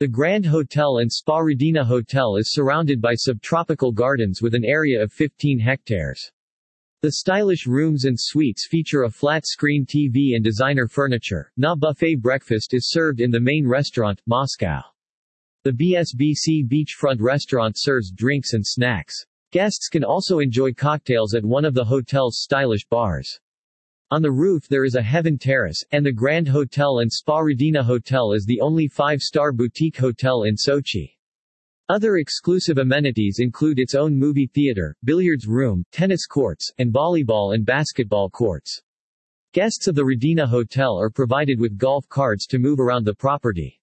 The Grand Hotel and Spa Radina Hotel is surrounded by subtropical gardens with an area of 15 hectares. The stylish rooms and suites feature a flat-screen TV and designer furniture. Na buffet breakfast is served in the main restaurant, Moscow. The BSBC beachfront restaurant serves drinks and snacks. Guests can also enjoy cocktails at one of the hotel's stylish bars. On the roof there is a Heaven Terrace, and the Grand Hotel and Spa Radina Hotel is the only 5-star boutique hotel in Sochi. Other exclusive amenities include its own movie theater, billiards room, tennis courts, and volleyball and basketball courts. Guests of the Radina Hotel are provided with golf carts to move around the property.